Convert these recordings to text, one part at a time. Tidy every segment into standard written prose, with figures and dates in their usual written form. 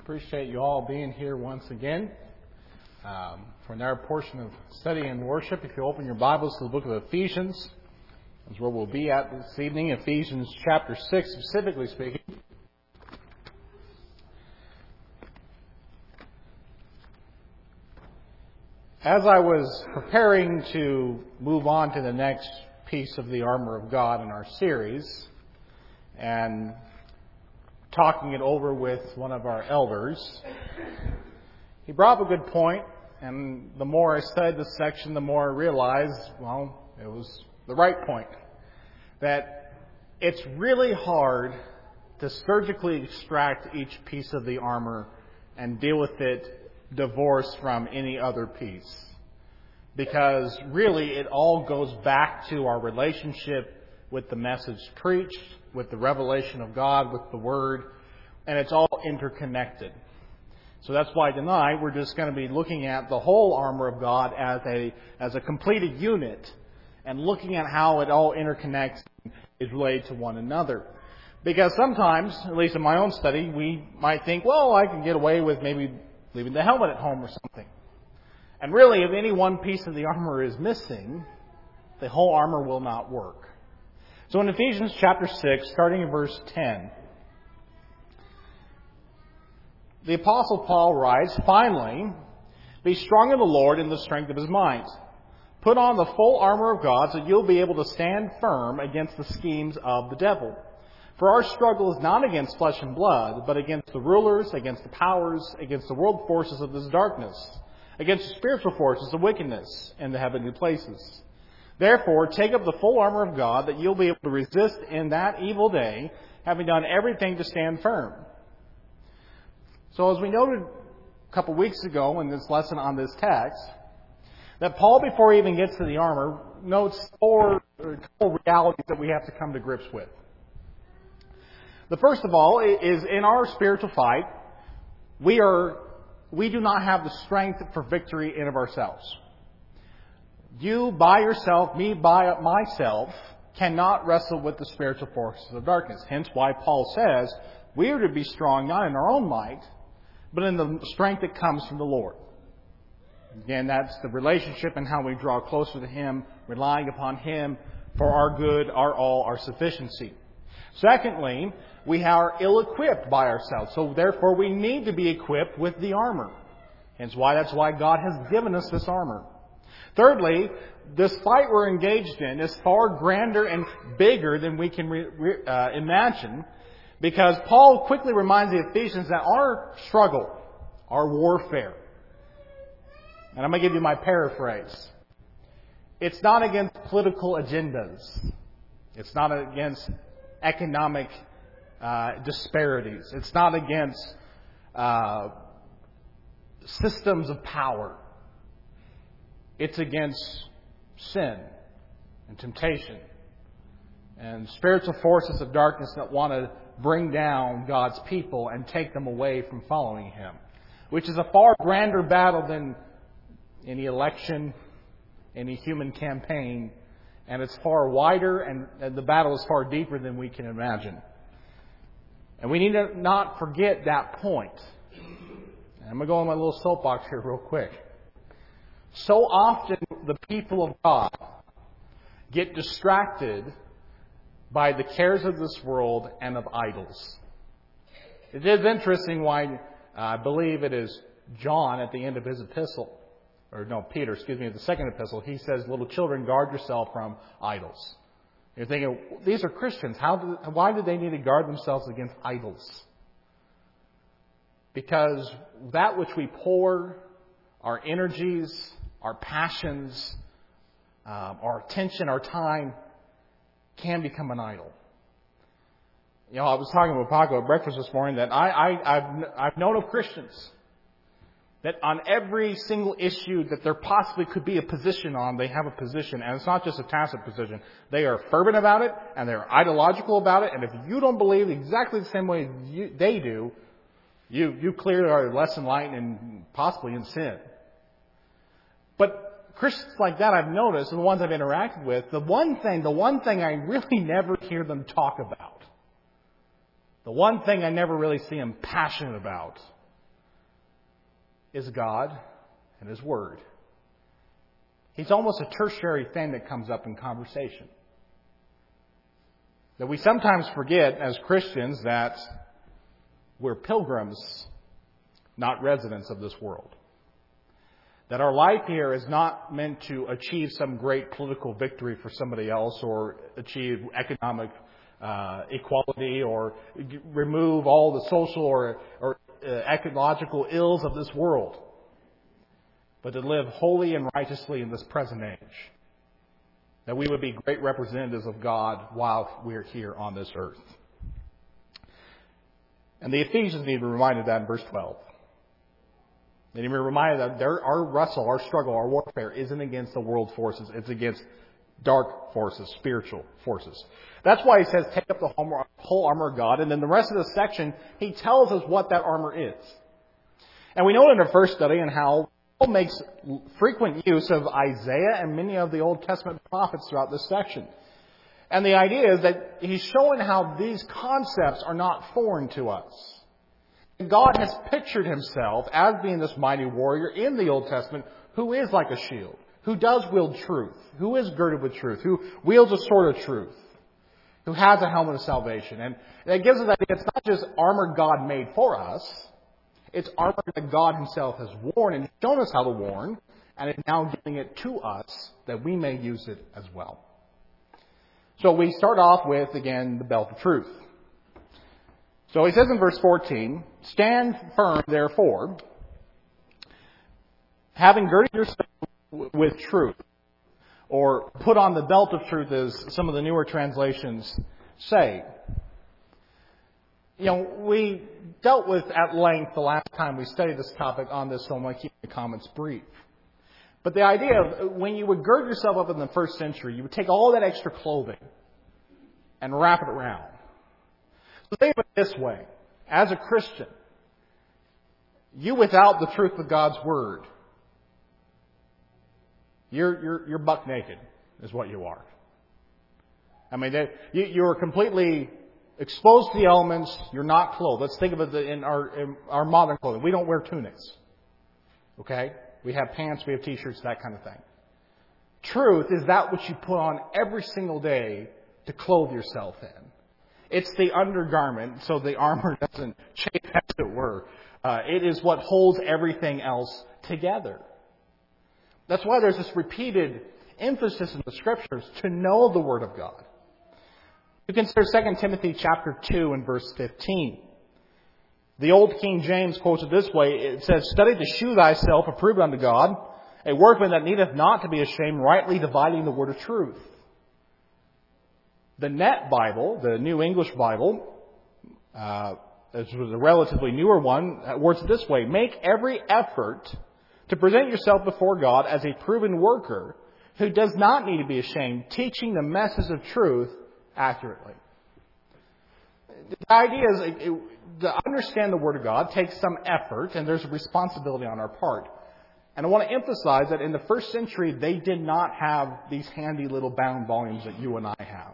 Appreciate you all being here once again. For another portion of study and worship, if you open your Bibles to the book of Ephesians, that's where we'll be at this evening, Ephesians chapter 6 specifically speaking. As I was preparing to move on to the next piece of the armor of God in our series, and talking it over with one of our elders, he brought up a good point, and the more I studied this section, the more I realized, well, it was the right point. That it's really hard to surgically extract each piece of the armor and deal with it divorced from any other piece. Because really it all goes back to our relationship with the message preached, with the revelation of God, with the Word, and it's all interconnected. So that's why tonight we're just going to be looking at the whole armor of God as a completed unit and looking at how it all interconnects and is related to one another. Because sometimes, at least in my own study, we might think, well, I can get away with maybe leaving the helmet at home or something. And really, if any one piece of the armor is missing, the whole armor will not work. So in Ephesians chapter 6, starting in verse 10, the Apostle Paul writes, "Finally, be strong in the Lord and the strength of His might. Put on the full armor of God so you'll be able to stand firm against the schemes of the devil. For our struggle is not against flesh and blood, but against the rulers, against the powers, against the world forces of this darkness, against the spiritual forces of wickedness in the heavenly places. Therefore, take up the full armor of God that you'll be able to resist in that evil day, having done everything to stand firm." So as we noted a couple weeks ago in this lesson on this text, that Paul, before he even gets to the armor, notes four realities that we have to come to grips with. The first of all is in our spiritual fight, we do not have the strength for victory in of ourselves. You by yourself, me by myself, cannot wrestle with the spiritual forces of darkness. Hence why Paul says we are to be strong not in our own might, but in the strength that comes from the Lord. Again, that's the relationship and how we draw closer to Him, relying upon Him for our good, our all, our sufficiency. Secondly, we are ill-equipped by ourselves, so therefore we need to be equipped with the armor. Hence that's why God has given us this armor. Thirdly, this fight we're engaged in is far grander and bigger than we can imagine, because Paul quickly reminds the Ephesians that our struggle, our warfare, and I'm going to give you my paraphrase, it's not against political agendas. It's not against economic disparities. It's not against systems of power. It's against sin and temptation and spiritual forces of darkness that want to bring down God's people and take them away from following Him, which is a far grander battle than any election, any human campaign, and it's far wider, and the battle is far deeper than we can imagine. And we need to not forget that point. And I'm going to go on my little soapbox here real quick. So often the people of God get distracted by the cares of this world and of idols. It is interesting why I believe it is John at the end of his epistle, Peter, the second epistle, he says, "Little children, guard yourself from idols." You're thinking, these are Christians. Why do they need to guard themselves against idols? Because that which we pour our energies, our passions, our attention, our time, can become an idol. I was talking with Paco at breakfast this morning that I've known of Christians that on every single issue that there possibly could be a position on, they have a position. And it's not just a tacit position. They are fervent about it, and they're ideological about it. And if you don't believe exactly the same way they do, you clearly are less enlightened and possibly in sin. But Christians like that I've noticed, and the ones I've interacted with, the one thing I really never hear them talk about, the one thing I never really see them passionate about, is God and His Word. He's almost a tertiary thing that comes up in conversation. That we sometimes forget as Christians that we're pilgrims, not residents of this world. That our life here is not meant to achieve some great political victory for somebody else or achieve economic equality or remove all the social or ecological ills of this world, but to live holy and righteously in this present age. That we would be great representatives of God while we're here on this earth. And the Ephesians need to be reminded of that in verse 12. They need to be reminded that our wrestle, our struggle, our warfare isn't against the world forces. It's against dark forces, spiritual forces. That's why he says, take up the whole armor of God. And then the rest of the section, he tells us what that armor is. And we know in our first study and how Paul makes frequent use of Isaiah and many of the Old Testament prophets throughout this section. And the idea is that he's showing how these concepts are not foreign to us. God has pictured Himself as being this mighty warrior in the Old Testament who is like a shield, who does wield truth, who is girded with truth, who wields a sword of truth, who has a helmet of salvation. And that gives us that it's not just armor God made for us. It's armor that God Himself has worn and shown us how to worn, and is now giving it to us that we may use it as well. So we start off with, again, the belt of truth. So he says in verse 14, stand firm, therefore, having girded yourself with truth, or put on the belt of truth, as some of the newer translations say. You know, we dealt with at length the last time we studied this topic on this, so I'm going to keep the comments brief. But the idea of when you would gird yourself up in the first century, you would take all that extra clothing and wrap it around. So think of it this way. As a Christian, you without the truth of God's Word, you're buck naked is what you are. I mean, you're completely exposed to the elements. You're not clothed. Let's think of it in our modern clothing. We don't wear tunics. Okay? We have pants, we have t-shirts, that kind of thing. Truth is that which you put on every single day to clothe yourself in. It's the undergarment, so the armor doesn't chafe, as it were. It is what holds everything else together. That's why there's this repeated emphasis in the Scriptures to know the Word of God. You consider 2 Timothy chapter 2 and verse 15. The old King James quotes it this way. It says, study to shew thyself approved unto God, a workman that needeth not to be ashamed, rightly dividing the word of truth. The Net Bible, the New English Bible, this was a relatively newer one, words it this way. Make every effort to present yourself before God as a proven worker who does not need to be ashamed, teaching the message of truth accurately. The idea is to understand the Word of God takes some effort, and there's a responsibility on our part. And I want to emphasize that in the first century, they did not have these handy little bound volumes that you and I have.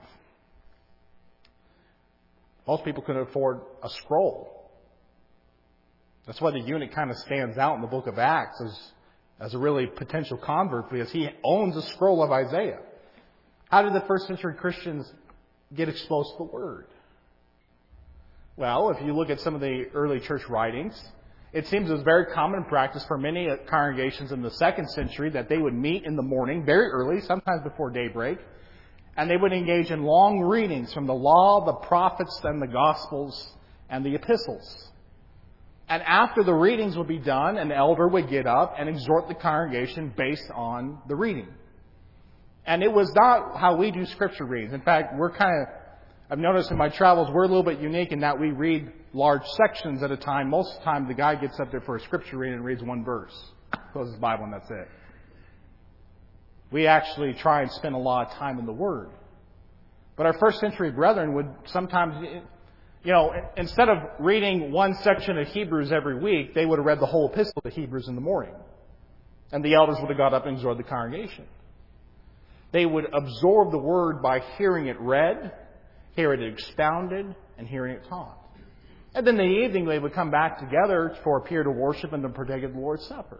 Most people couldn't afford a scroll. That's why the eunuch kind of stands out in the book of Acts as a really potential convert, because he owns a scroll of Isaiah. How did the first century Christians get exposed to the Word? Well, if you look at some of the early church writings, it seems it was very common practice for many congregations in the second century that they would meet in the morning, very early, sometimes before daybreak, and they would engage in long readings from the law, the prophets, and the Gospels, and the epistles. And after the readings would be done, an elder would get up and exhort the congregation based on the reading. And it was not how we do scripture readings. In fact, I've noticed in my travels, we're a little bit unique in that we read large sections at a time. Most of the time, the guy gets up there for a scripture reading and reads one verse, closes his Bible, and that's it. We actually try and spend a lot of time in the Word. But our first century brethren would sometimes, instead of reading one section of Hebrews every week, they would have read the whole epistle of Hebrews in the morning. And the elders would have got up and exhorted the congregation. They would absorb the Word by hearing it read, hearing it expounded, and hearing it taught. And then in the evening they would come back together for a period of worship and to partake of the Lord's Supper.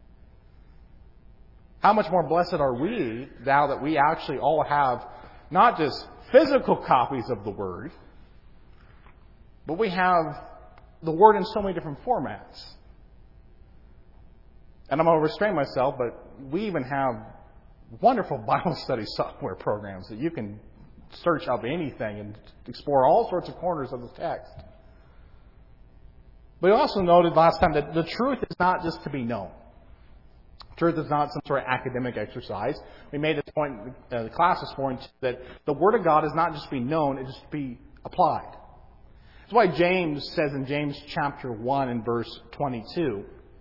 How much more blessed are we now that we actually all have not just physical copies of the Word, but we have the Word in so many different formats. And I'm going to restrain myself, but we even have wonderful Bible study software programs that you can search up anything and explore all sorts of corners of the text. We also noted last time that the truth is not just to be known. Truth is not some sort of academic exercise. We made this point in the class this morning that the Word of God is not just to be known, it is to be applied. That's why James says in James chapter 1 and verse 22,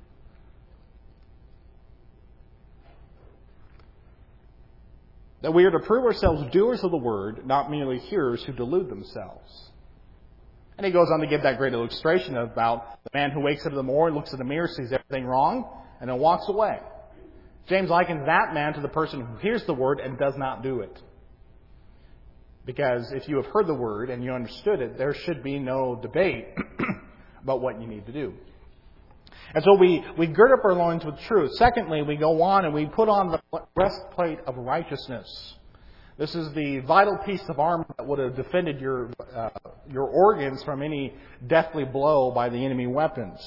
that we are to prove ourselves doers of the Word, not merely hearers who delude themselves. And he goes on to give that great illustration about the man who wakes up in the morning, looks in the mirror, sees everything wrong, and then walks away. James likens that man to the person who hears the Word and does not do it. Because if you have heard the Word and you understood it, there should be no debate about what you need to do. And so we gird up our loins with truth. Secondly, we go on and we put on the breastplate of righteousness. This is the vital piece of armor that would have defended your organs from any deathly blow by the enemy weapons.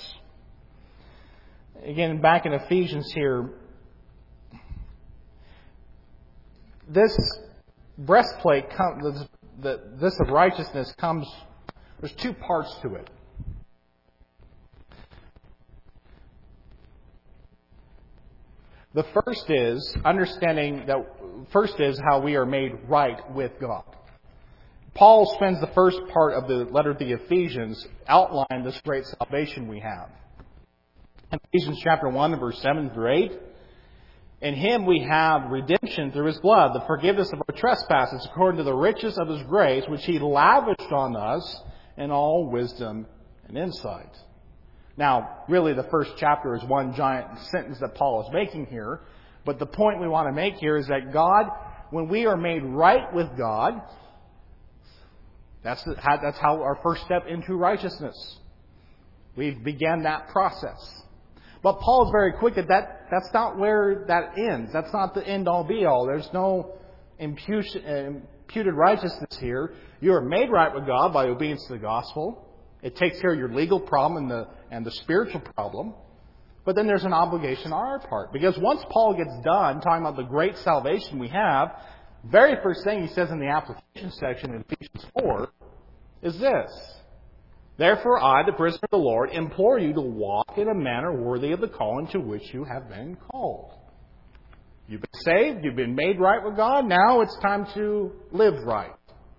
Again, back in Ephesians here, this breastplate, this of righteousness comes, there's two parts to it. The first is understanding that, first is how we are made right with God. Paul spends the first part of the letter to the Ephesians outlining this great salvation we have. In Ephesians chapter 1, verse 7 through 8, in Him we have redemption through His blood, the forgiveness of our trespasses, according to the riches of His grace, which He lavished on us in all wisdom and insight. Now, really the first chapter is one giant sentence that Paul is making here. But the point we want to make here is that God, when we are made right with God, that's how our first step into righteousness. We've began that process. But Paul is very quick that's not where that ends. That's not the end-all be-all. There's no imputed righteousness here. You are made right with God by obedience to the gospel. It takes care of your legal problem and the spiritual problem. But then there's an obligation on our part. Because once Paul gets done talking about the great salvation we have, very first thing he says in the application section in Ephesians 4 is this: Therefore I, the prisoner of the Lord, implore you to walk in a manner worthy of the calling to which you have been called. You've been saved, you've been made right with God, now it's time to live right.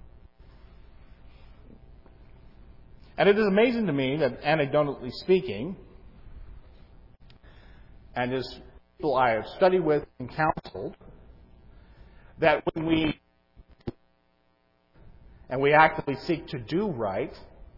And it is amazing to me that, anecdotally speaking, and as people I have studied with and counseled, that when we actively seek to do right,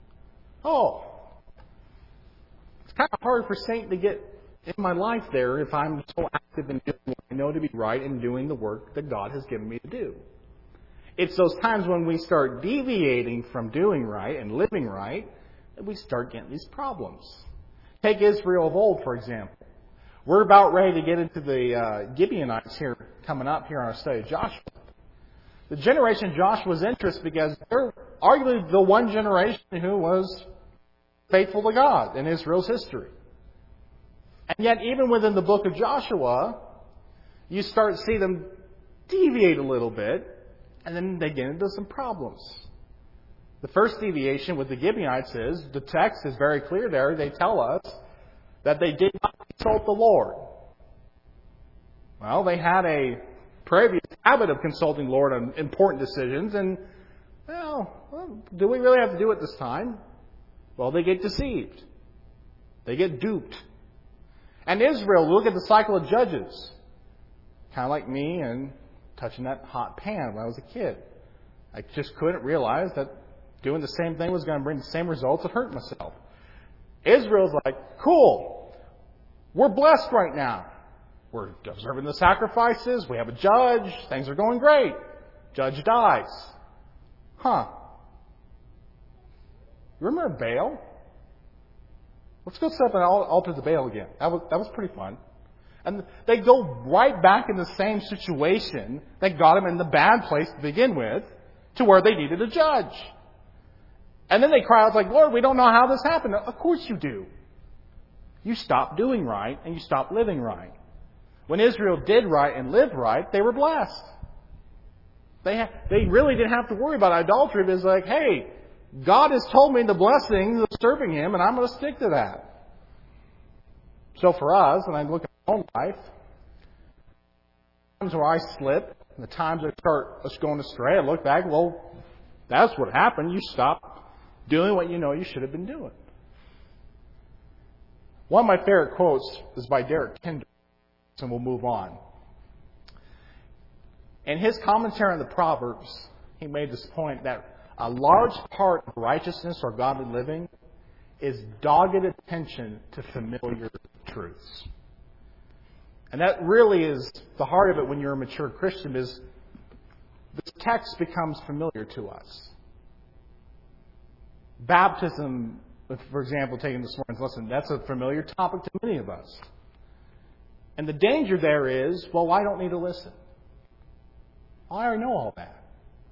it's kind of hard for Satan to get in my life there if I'm so active in doing what I know to be right and doing the work that God has given me to do. It's those times when we start deviating from doing right and living right that we start getting these problems. Take Israel of old, for example. We're about ready to get into the Gibeonites here, coming up here on our study of Joshua. The generation of Joshua's interest because they're arguably the one generation who was faithful to God in Israel's history. And yet, even within the book of Joshua, you start to see them deviate a little bit, and then they get into some problems. The first deviation with the Gibeonites is, the text is very clear there, they tell us that they did not consult the Lord. Well, they had a previous habit of consulting the Lord on important decisions, and, well, do we really have to do it this time? Well, they get deceived. They get duped. And Israel, look at the cycle of Judges. Kind of like me and touching that hot pan when I was a kid. I just couldn't realize that doing the same thing was going to bring the same results. It hurt myself. Israel's like, cool, we're blessed right now. We're observing the sacrifices. We have a judge. Things are going great. Judge dies. Remember Baal? Let's go set up an altar to Baal again. That was pretty fun. And they go right back in the same situation that got them in the bad place to begin with, to where they needed a judge. And then they cry out like, Lord, we don't know how this happened. Of course you do. You stopped doing right and you stopped living right. When Israel did right and lived right, they were blessed. They really didn't have to worry about idolatry. It was like, hey, God has told me the blessings of serving Him, and I'm going to stick to that. So for us, when I look at my own life, the times where I slip, and the times I start us going astray, I look back, well, that's what happened. You stopped doing what you know you should have been doing. One of my favorite quotes is by Derek Kinder, and we'll move on. In his commentary on the Proverbs, he made this point that a large part of righteousness or godly living is dogged attention to familiar truths. And that really is the heart of it when you're a mature Christian, is this text becomes familiar to us. Baptism, for example, taking this morning's lesson, that's a familiar topic to many of us. And the danger there is, well, I don't need to listen. I already know all that.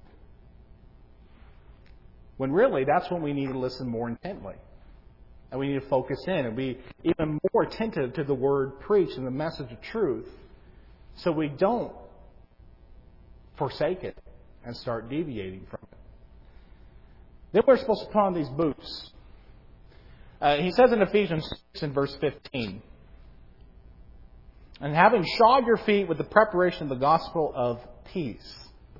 When really, that's when we need to listen more intently. And we need to focus in and be even more attentive to the word preached and the message of truth, so we don't forsake it and start deviating from it. Then we're supposed to put on these boots. He says in Ephesians 6 in verse 15, and having shod your feet with the preparation of the gospel of peace.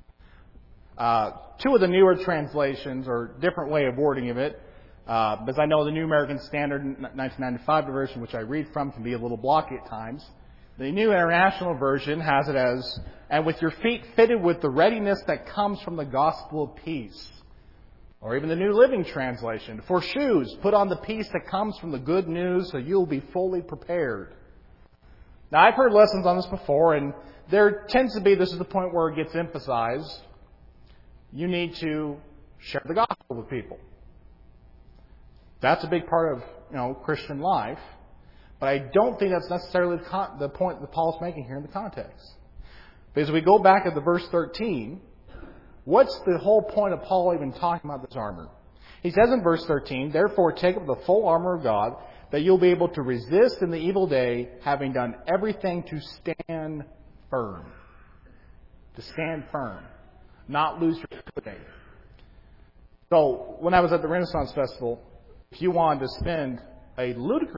Two of the newer translations, or different way of wording of it, because I know the New American Standard 1995 version, which I read from, can be a little blocky at times. The New International Version has it as, and with your feet fitted with the readiness that comes from the gospel of peace. Or even the New Living Translation, for shoes, put on the peace that comes from the good news so you'll be fully prepared. Now, I've heard lessons on this before, and there tends to be, this is the point where it gets emphasized, you need to share the gospel with people. That's a big part of, Christian life. But I don't think that's necessarily the point that Paul's making here in the context. Because if we go back at the verse 13, what's the whole point of Paul even talking about this armor? He says in verse 13, therefore take up the full armor of God, that you'll be able to resist in the evil day, having done everything to stand firm. To stand firm. Not lose your footing. So, when I was at the Renaissance Festival, if you wanted to spend a ludicrous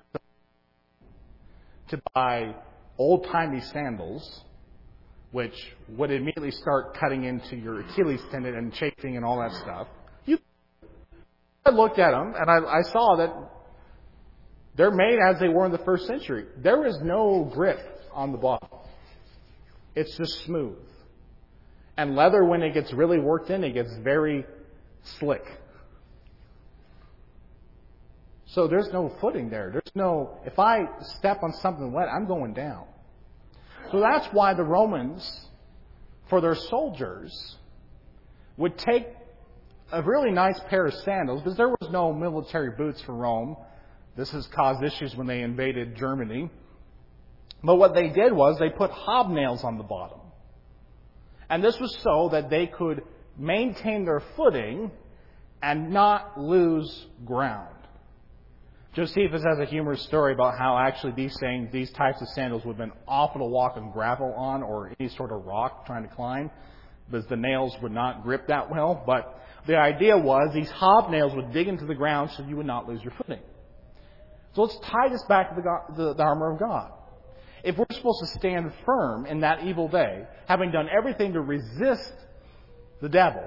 to buy old-timey sandals, which would immediately start cutting into your Achilles tendon and chafing and all that stuff, I looked at them and I saw that they're made as they were in the first century. There is no grip on the bottom. It's just smooth. And leather, when it gets really worked in, it gets very slick. So there's no footing there. If I step on something wet, I'm going down. So that's why the Romans, for their soldiers, would take a really nice pair of sandals, because there was no military boots for Rome. This has caused issues when they invaded Germany. But what they did was they put hobnails on the bottom. And this was so that they could maintain their footing and not lose ground. Josephus has a humorous story about how actually these types of sandals would have been awful to walk on gravel on or any sort of rock trying to climb, because the nails would not grip that well. But the idea was these hobnails would dig into the ground so you would not lose your footing. So let's tie this back to the armor of God. If we're supposed to stand firm in that evil day, having done everything to resist the devil,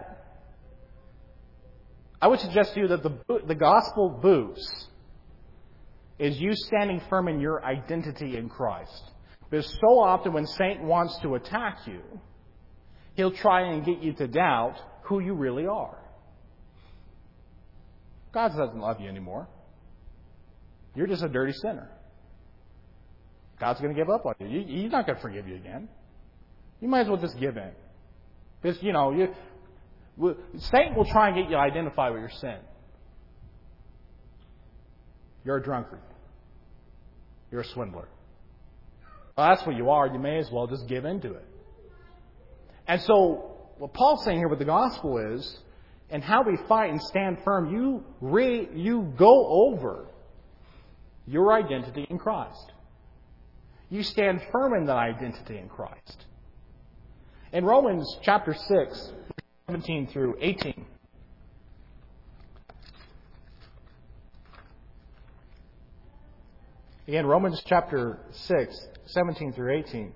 I would suggest to you that the gospel boots is you standing firm in your identity in Christ. Because so often when Satan wants to attack you, he'll try and get you to doubt who you really are. God doesn't love you anymore. You're just a dirty sinner. God's going to give up on you. He's not going to forgive you again. You might as well just give in. Because, Satan will try and get you to identify with your sin. You're a drunkard. You're a swindler. Well, that's what you are. You may as well just give in to it. And so what Paul's saying here with the gospel is, and how we fight and stand firm, you go over your identity in Christ. You stand firm in that identity in Christ. In Romans chapter 6, 17 through 18. Again, Romans chapter 6, 17 through 18.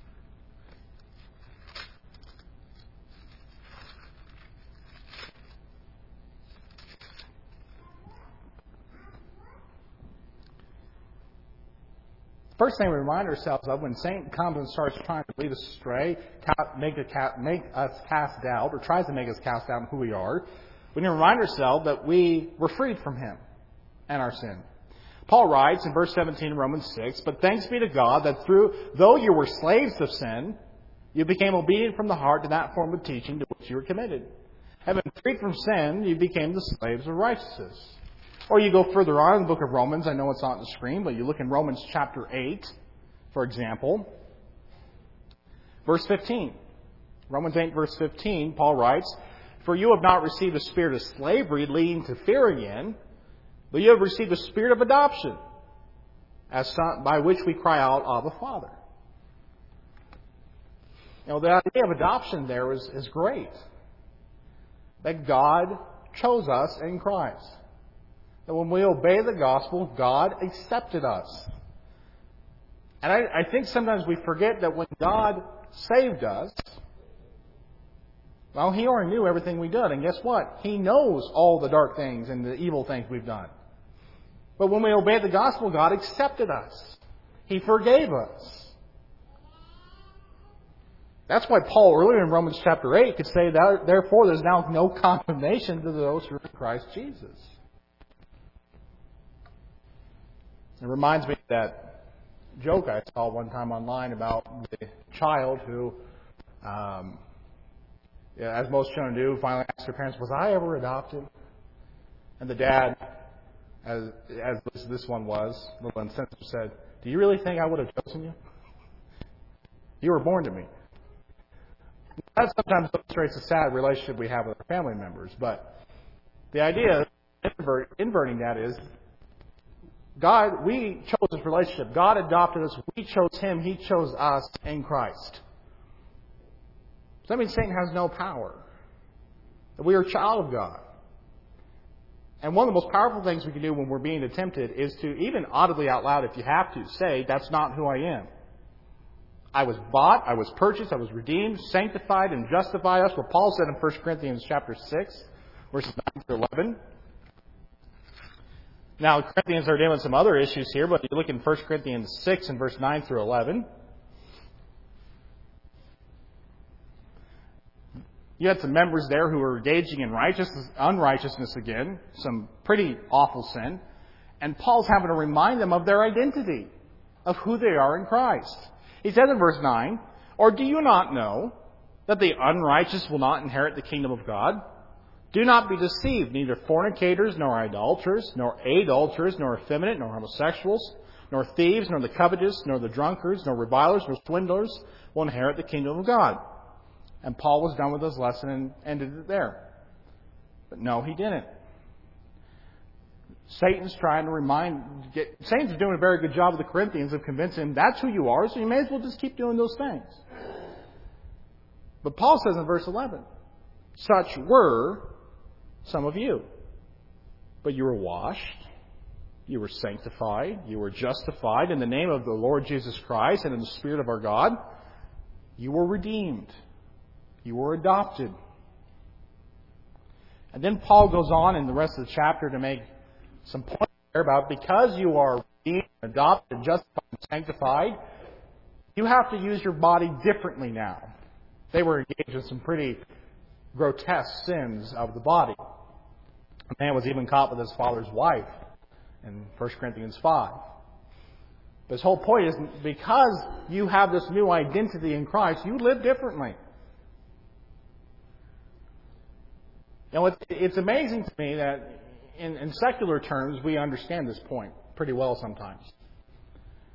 First thing we remind ourselves of when Satan comes and starts trying to lead us astray, make us cast doubt, or tries to make us cast doubt on who we are, we need to remind ourselves that we were freed from him and our sin. Paul writes in verse 17 of Romans 6, "But thanks be to God that though you were slaves of sin, you became obedient from the heart to that form of teaching to which you were committed. Having freed from sin, you became the slaves of righteousness." Or you go further on in the book of Romans. I know it's not on the screen, but you look in Romans chapter 8, for example. Verse 15. Romans 8, verse 15, Paul writes, "For you have not received a spirit of slavery leading to fear again, but you have received a spirit of adoption, as son, by which we cry out, Abba, Father." You know, the idea of adoption there is great. That God chose us in Christ. That when we obey the gospel, God accepted us. And I think sometimes we forget that when God saved us, well, He already knew everything we did. And guess what? He knows all the dark things and the evil things we've done. But when we obeyed the gospel, God accepted us. He forgave us. That's why Paul earlier in Romans chapter 8 could say that, "Therefore there's now no condemnation to those who are in Christ Jesus." It reminds me of that joke I saw one time online about the child who, as most children do, finally asked their parents, "Was I ever adopted?" And the dad, as this one was, a little insensitive, said, "Do you really think I would have chosen you? You were born to me." That sometimes illustrates the sad relationship we have with our family members. But the idea of inverting that is, God, we chose this relationship. God adopted us. We chose Him. He chose us in Christ. So that means Satan has no power. That we are a child of God. And one of the most powerful things we can do when we're being tempted is to, even audibly out loud if you have to, say, "That's not who I am. I was bought, I was purchased, I was redeemed, sanctified, and justified." That's what Paul said in 1 Corinthians chapter 6, verses 9 through 11. Now, Corinthians are dealing with some other issues here, but you look in 1 Corinthians 6 and verse 9 through 11. You had some members there who were engaging in unrighteousness again, some pretty awful sin. And Paul's having to remind them of their identity, of who they are in Christ. He says in verse 9, "Or do you not know that the unrighteous will not inherit the kingdom of God? Do not be deceived, neither fornicators, nor idolaters, nor adulterers, nor effeminate, nor homosexuals, nor thieves, nor the covetous, nor the drunkards, nor revilers, nor swindlers will inherit the kingdom of God." And Paul was done with his lesson and ended it there. But no, he didn't. Satan's trying to Satan's doing a very good job with the Corinthians of convincing them that's who you are, so you may as well just keep doing those things. But Paul says in verse 11, "Such were some of you. But you were washed, you were sanctified, you were justified in the name of the Lord Jesus Christ and in the Spirit of our God. You were redeemed. You were adopted." And then Paul goes on in the rest of the chapter to make some points there about because you are redeemed, adopted, justified, and sanctified, you have to use your body differently now. They were engaged in some pretty grotesque sins of the body. A man was even caught with his father's wife in 1 Corinthians 5. But his whole point is because you have this new identity in Christ, you live differently. Now, it's amazing to me that in secular terms, we understand this point pretty well sometimes.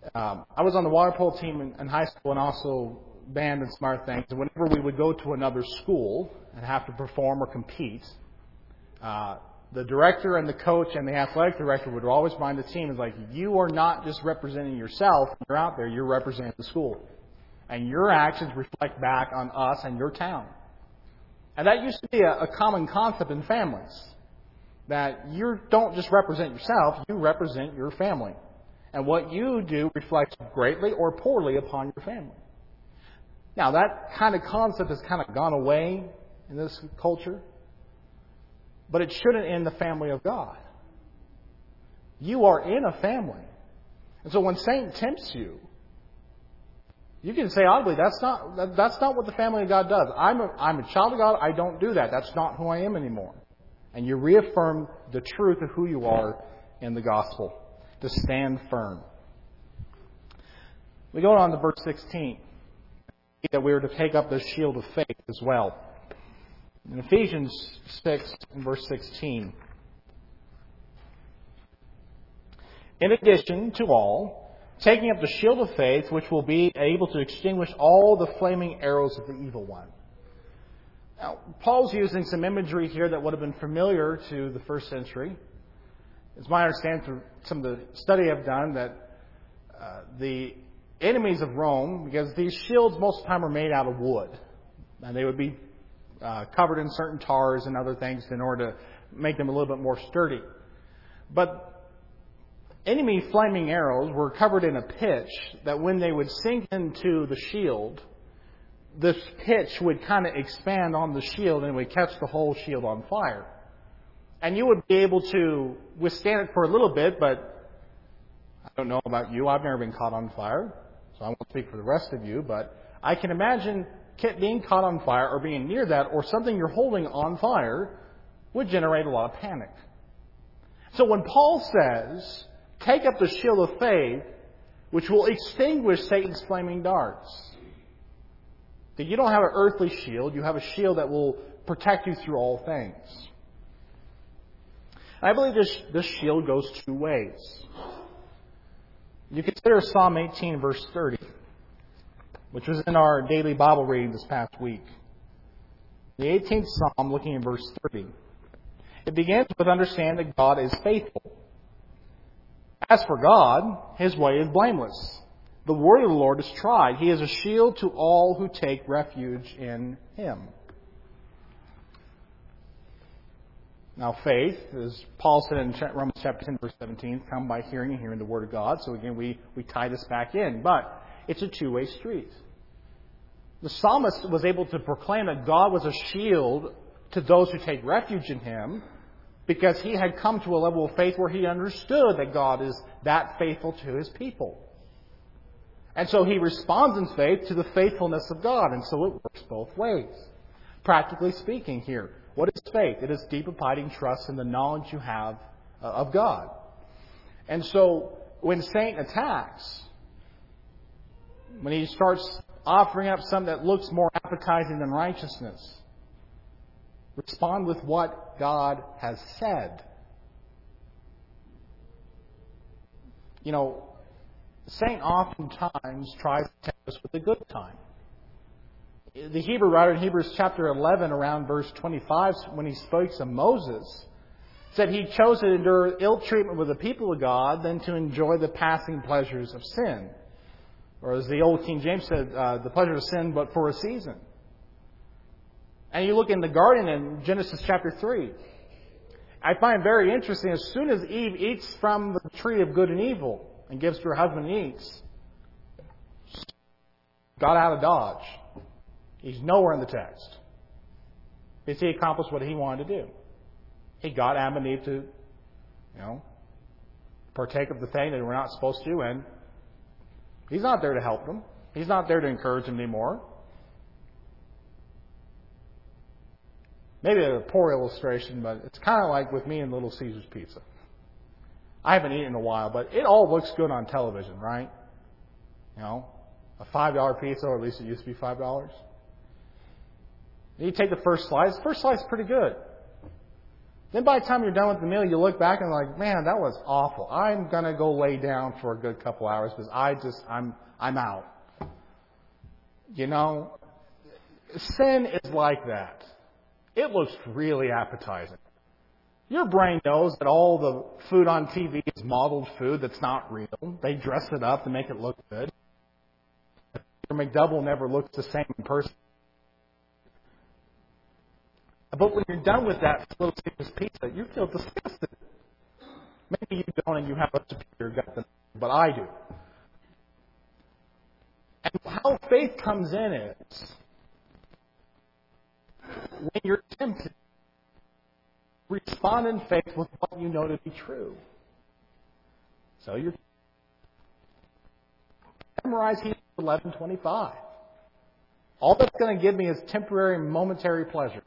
I was on the water polo team in high school and also band and some other things. And whenever we would go to another school and have to perform or compete, the director and the coach and the athletic director would always remind the team, is like, you are not just representing yourself when you're out there, you're representing the school. And your actions reflect back on us and your town. And that used to be a common concept in families. That you don't just represent yourself, you represent your family. And what you do reflects greatly or poorly upon your family. Now, that kind of concept has kind of gone away in this culture. But it shouldn't in the family of God. You are in a family. And so when Satan tempts you, you can say audibly, that's not what the family of God does. I'm a child of God. I don't do that. That's not who I am anymore. And you reaffirm the truth of who you are in the gospel. To stand firm. We go on to verse 16. That we are to take up the shield of faith as well. In Ephesians 6 and verse 16. In addition to all, taking up the shield of faith, which will be able to extinguish all the flaming arrows of the evil one. Now, Paul's using some imagery here that would have been familiar to the first century. It's my understanding through some of the study I've done that the enemies of Rome, because these shields most of the time are made out of wood, and they would be covered in certain tars and other things in order to make them a little bit more sturdy. But enemy flaming arrows were covered in a pitch that when they would sink into the shield, this pitch would kind of expand on the shield and it would catch the whole shield on fire. And you would be able to withstand it for a little bit, but I don't know about you. I've never been caught on fire, so I won't speak for the rest of you. But I can imagine being caught on fire or being near that or something you're holding on fire would generate a lot of panic. So when Paul says, take up the shield of faith, which will extinguish Satan's flaming darts, that you don't have an earthly shield, you have a shield that will protect you through all things. I believe this shield goes two ways. You consider Psalm 18, verse 30, which was in our daily Bible reading this past week. The 18th Psalm, looking at verse 30. It begins with understanding that God is faithful. As for God, His way is blameless. The word of the Lord is tried. He is a shield to all who take refuge in Him. Now, faith, as Paul said in Romans chapter 10, verse 17, come by hearing and hearing the Word of God. So again, we tie this back in. But it's a two-way street. The psalmist was able to proclaim that God was a shield to those who take refuge in Him because he had come to a level of faith where he understood that God is that faithful to His people. And so he responds in faith to the faithfulness of God. And so it works both ways. Practically speaking here, what is faith? It is deep abiding trust in the knowledge you have of God. And so when Satan attacks, when he starts offering up something that looks more appetizing than righteousness, respond with what God has said. You know, Satan oftentimes tries to tempt us with a good time. The Hebrew writer in Hebrews chapter 11, around verse 25, when he speaks of Moses, said he chose to endure ill treatment with the people of God than to enjoy the passing pleasures of sin. Or as the old King James said, the pleasure of sin but for a season. And you look in the garden in Genesis chapter 3. I find it very interesting, as soon as Eve eats from the tree of good and evil and gives to her husband and eats, got out of Dodge. He's nowhere in the text. Because he accomplished what he wanted to do. He got Adam and Eve to, partake of the thing that we're not supposed to, and He's not there to help them. He's not there to encourage them anymore. Maybe a poor illustration, but it's kind of like with me and Little Caesars Pizza. I haven't eaten in a while, but it all looks good on television, right? A $5 pizza, or at least it used to be $5. You take the first slice. The first slice is pretty good. Then by the time you're done with the meal, you look back and like, man, that was awful. I'm going to go lay down for a good couple hours because I'm out. You know, sin is like that. It looks really appetizing. Your brain knows that all the food on TV is modeled food that's not real. They dress it up to make it look good. Your McDouble never looks the same in person. But when you're done with that little Caesar's pizza, you feel disgusted. Maybe you don't and you have a superior gut than I, but I do. And how faith comes in is when you're tempted, respond in faith with what you know to be true. So you memorize Hebrews 11:25. All that's going to give me is temporary, momentary pleasure.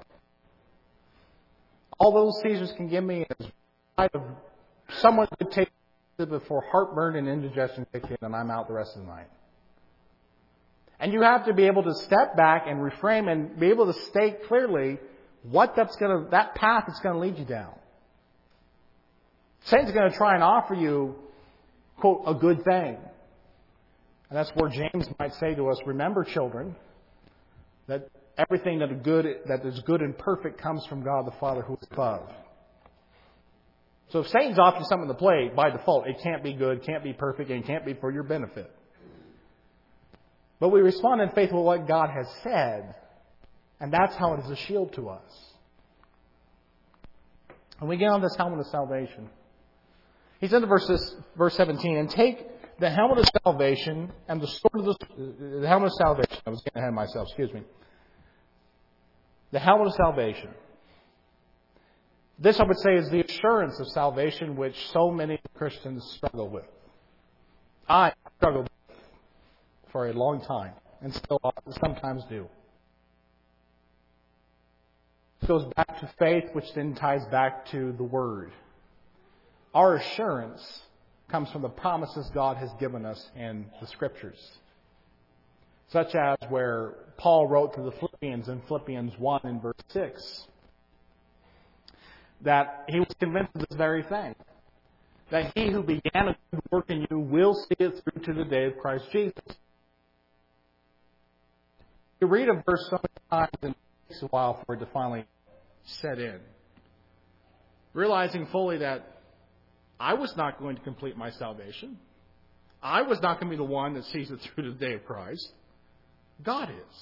All those Caesars can give me is someone could take it before heartburn and indigestion kick in, and I'm out the rest of the night. And you have to be able to step back and reframe and be able to state clearly what that path is going to lead you down. Satan's going to try and offer you, quote, a good thing. And that's where James might say to us, remember, children, that everything that is good and perfect comes from God the Father who is above. So if Satan's offering something to play, by default, it can't be good, can't be perfect, and can't be for your benefit. But we respond in faith with what God has said, and that's how it is a shield to us. And we get on this helmet of salvation. He said in verse 17, and take the helmet of salvation and the sword of the helmet of salvation. I was getting ahead of myself, excuse me. The helmet of salvation. This, I would say, is the assurance of salvation which so many Christians struggle with. I struggled with for a long time, and still sometimes do. It goes back to faith, which then ties back to the Word. Our assurance comes from the promises God has given us in the Scriptures. Such as where Paul wrote to the Philippians in Philippians 1 and verse 6. That he was convinced of this very thing. That he who began a good work in you will see it through to the day of Christ Jesus. You read a verse so many times and it takes a while for it to finally set in. Realizing fully that I was not going to complete my salvation. I was not going to be the one that sees it through to the day of Christ. God is.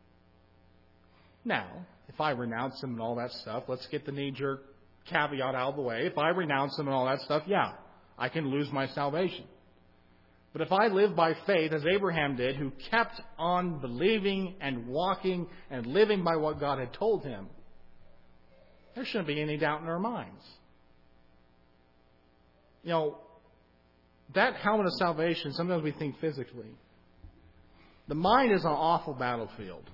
Now, if I renounce Him and all that stuff, let's get the knee-jerk caveat out of the way. If I renounce Him and all that stuff, yeah, I can lose my salvation. But if I live by faith, as Abraham did, who kept on believing and walking and living by what God had told him, there shouldn't be any doubt in our minds. You know, that helmet of salvation, sometimes we think physically. The mind is an awful battlefield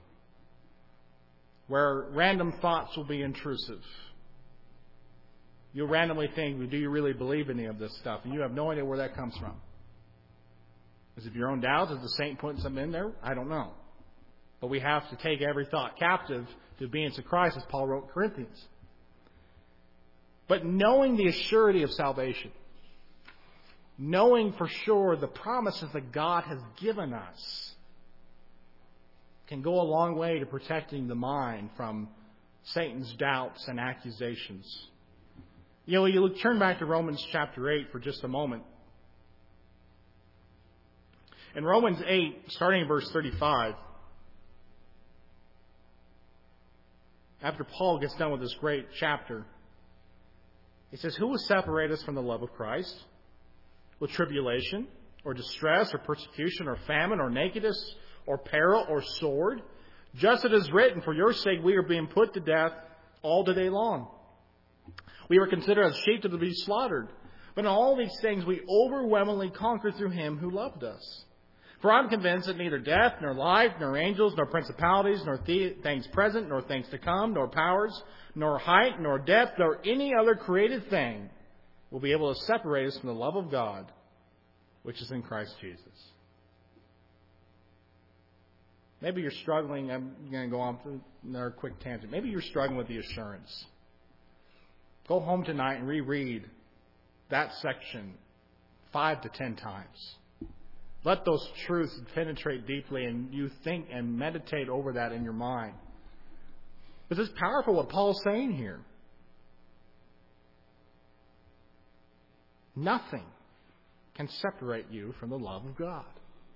where random thoughts will be intrusive. You'll randomly think, do you really believe any of this stuff? And you have no idea where that comes from. Is it your own doubts? Is the Saint putting something in there? I don't know. But we have to take every thought captive to obedience of Christ, as Paul wrote in Corinthians. But knowing the assurity of salvation, knowing for sure the promises that God has given us, can go a long way to protecting the mind from Satan's doubts and accusations. You know, you turn back to Romans chapter 8 for just a moment. In Romans 8, starting in verse 35, after Paul gets done with this great chapter, he says, who will separate us from the love of Christ? Will tribulation, or distress, or persecution, or famine, or nakedness, or peril, or sword? Just as it is written, for your sake we are being put to death all the day long. We were considered as sheep to be slaughtered. But in all these things we overwhelmingly conquer through Him who loved us. For I'm convinced that neither death, nor life, nor angels, nor principalities, nor things present, nor things to come, nor powers, nor height, nor depth, nor any other created thing will be able to separate us from the love of God, which is in Christ Jesus. Maybe you're struggling. I'm going to go on through another quick tangent. Maybe you're struggling with the assurance. Go home tonight and reread that section 5 to 10 times. Let those truths penetrate deeply, and you think and meditate over that in your mind. Because it's powerful what Paul's saying here. Nothing can separate you from the love of God.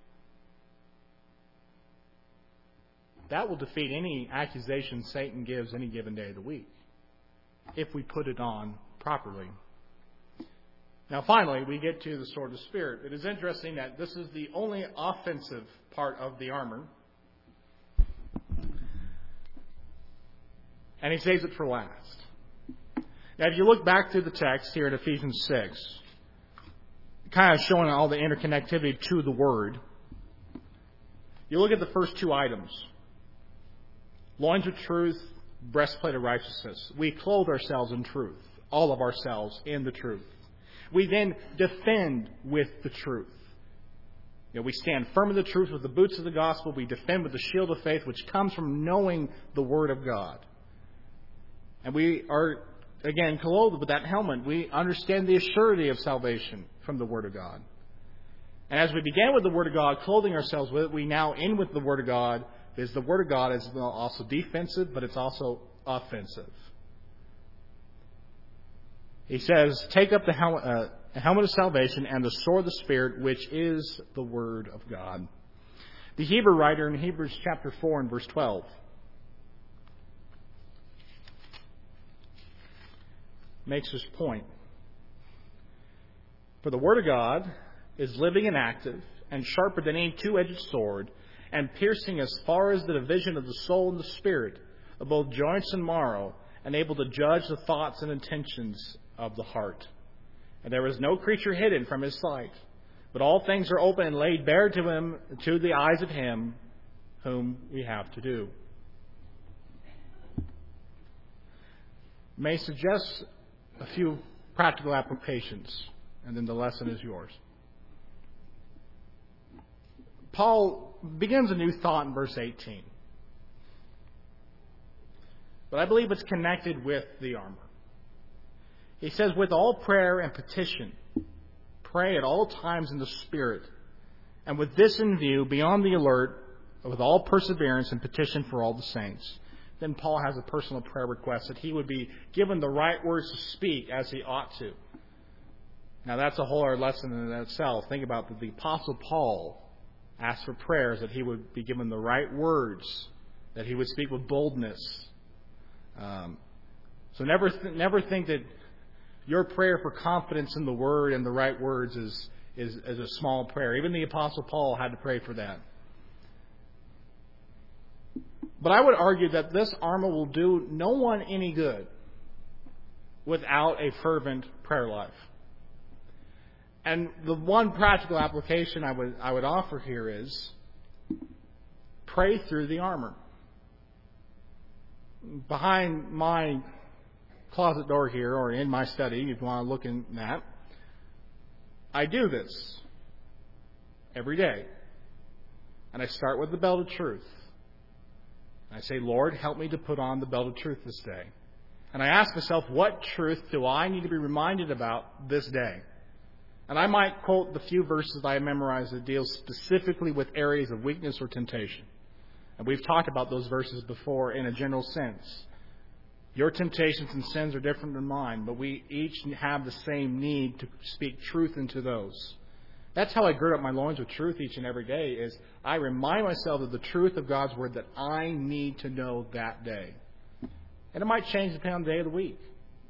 That will defeat any accusation Satan gives any given day of the week, if we put it on properly. Now, finally, we get to the sword of the Spirit. It is interesting that this is the only offensive part of the armor. And he saves it for last. Now, if you look back through the text here in Ephesians 6, kind of showing all the interconnectivity to the Word, you look at the first two items. Loins of truth, breastplate of righteousness. We clothe ourselves in truth. All of ourselves in the truth. We then defend with the truth. We stand firm in the truth with the boots of the gospel. We defend with the shield of faith, which comes from knowing the Word of God. And we are, again, clothed with that helmet. We understand the assurity of salvation from the Word of God. And as we began with the Word of God, clothing ourselves with it, we now end with the Word of God. Because the Word of God is also defensive, but it's also offensive. He says, take up the helmet of salvation and the sword of the Spirit, which is the Word of God. The Hebrew writer in Hebrews chapter 4 and verse 12 makes this point. For the Word of God is living and active and sharper than any two-edged sword, and piercing as far as the division of the soul and the spirit, of both joints and marrow, and able to judge the thoughts and intentions of the heart. And there is no creature hidden from his sight, but all things are open and laid bare to him, to the eyes of him whom we have to do. May suggest a few practical applications, and then the lesson is yours. Paul begins a new thought in verse 18. But I believe it's connected with the armor. He says, with all prayer and petition, pray at all times in the Spirit, and with this in view, be on the alert, with all perseverance and petition for all the saints. Then Paul has a personal prayer request that he would be given the right words to speak as he ought to. Now that's a whole other lesson in itself. Think about that the Apostle Paul asked for prayers that he would be given the right words, that he would speak with boldness. So never think that your prayer for confidence in the Word and the right words is a small prayer. Even the Apostle Paul had to pray for that. But I would argue that this armor will do no one any good without a fervent prayer life. And the one practical application I would offer here is pray through the armor. Behind my closet door here, or in my study, if you want to look in that, I do this every day. And I start with the belt of truth. I say, Lord, help me to put on the belt of truth this day. And I ask myself, what truth do I need to be reminded about this day? And I might quote the few verses I memorized that deal specifically with areas of weakness or temptation. And we've talked about those verses before in a general sense. Your temptations and sins are different than mine, but we each have the same need to speak truth into those. That's how I gird up my loins with truth each and every day, is I remind myself of the truth of God's Word that I need to know that day. And it might change depending on the day of the week.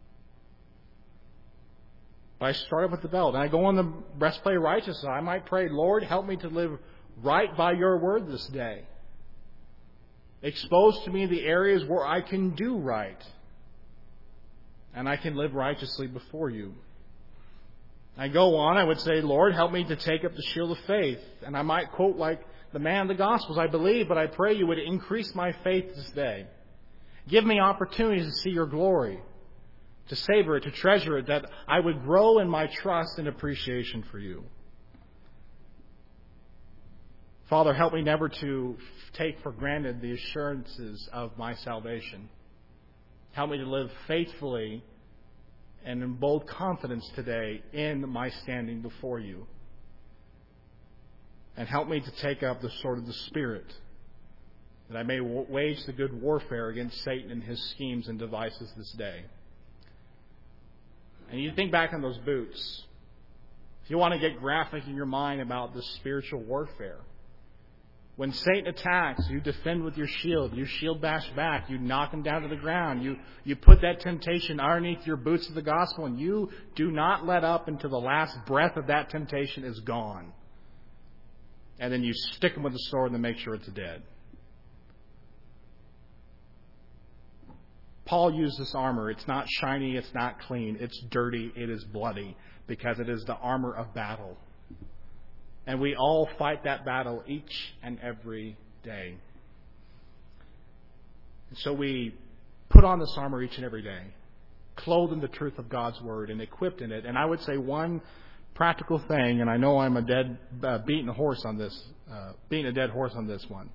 But I start with the belt, and I go on the breastplate of righteousness. I might pray, Lord, help me to live right by your word this day. Expose to me the areas where I can do right, and I can live righteously before you. I go on, I would say, Lord, help me to take up the shield of faith. And I might quote like the man of the Gospels, I believe, but I pray you would increase my faith this day. Give me opportunities to see your glory, to savor it, to treasure it, that I would grow in my trust and appreciation for you. Father, help me never to take for granted the assurances of my salvation. Help me to live faithfully and in bold confidence today in my standing before you. And help me to take up the sword of the Spirit, that I may wage the good warfare against Satan and his schemes and devices this day. And you think back on those boots. If you want to get graphic in your mind about this spiritual warfare, when Satan attacks, you defend with your shield. You shield bash back. You knock him down to the ground. You put that temptation underneath your boots of the gospel, and you do not let up until the last breath of that temptation is gone. And then you stick him with the sword and then make sure it's dead. Paul used this armor. It's not shiny. It's not clean. It's dirty. It is bloody, because it is the armor of battle. And we all fight that battle each and every day. And so we put on this armor each and every day, clothed in the truth of God's Word and equipped in it. And I would say one practical thing, and I know I'm beating a dead horse on this one.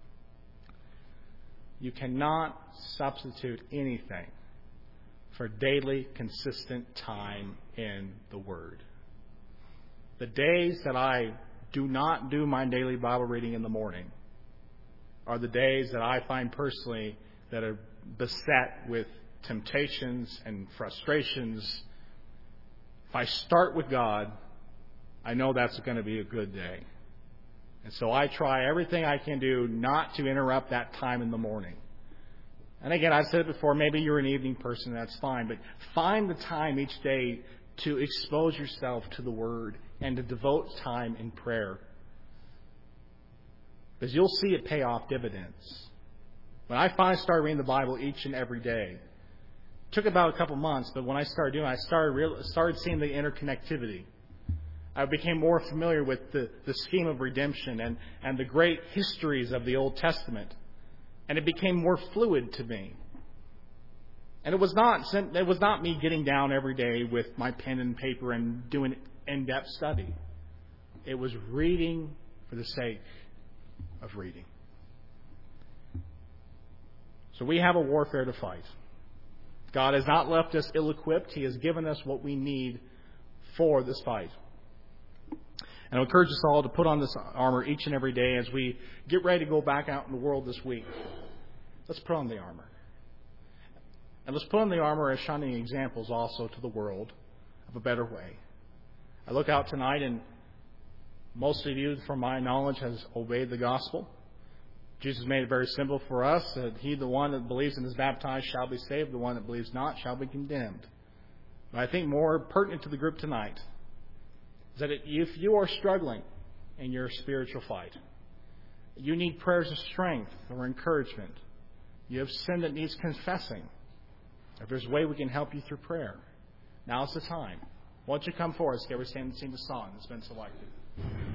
You cannot substitute anything for daily, consistent time in the Word. The days that I do not do my daily Bible reading in the morning are the days that I find personally that are beset with temptations and frustrations. If I start with God, I know that's going to be a good day. And so I try everything I can do not to interrupt that time in the morning. And again, I've said it before, maybe you're an evening person, that's fine. But find the time each day to expose yourself to the Word and to devote time in prayer. Because you'll see it pay off dividends. When I finally started reading the Bible each and every day, it took about a couple months, but when I started doing it, I started seeing the interconnectivity. I became more familiar with the scheme of redemption and the great histories of the Old Testament. And it became more fluid to me. And it was not me getting down every day with my pen and paper and doing in-depth study. It was reading for the sake of reading. So we have a warfare to fight. God has not left us ill-equipped. He has given us what we need for this fight. And I encourage us all to put on this armor each and every day as we get ready to go back out in the world this week. Let's put on the armor. And let's put on the armor as shining examples also to the world of a better way. I look out tonight, and most of you, from my knowledge, has obeyed the gospel. Jesus made it very simple for us that the one that believes and is baptized shall be saved. The one that believes not shall be condemned. But I think more pertinent to the group tonight is that if you are struggling in your spiritual fight, you need prayers of strength or encouragement. You have sin that needs confessing. If there's a way we can help you through prayer, now's the time. Why don't you come forward? Let's get ready to stand and sing the song that's been selected.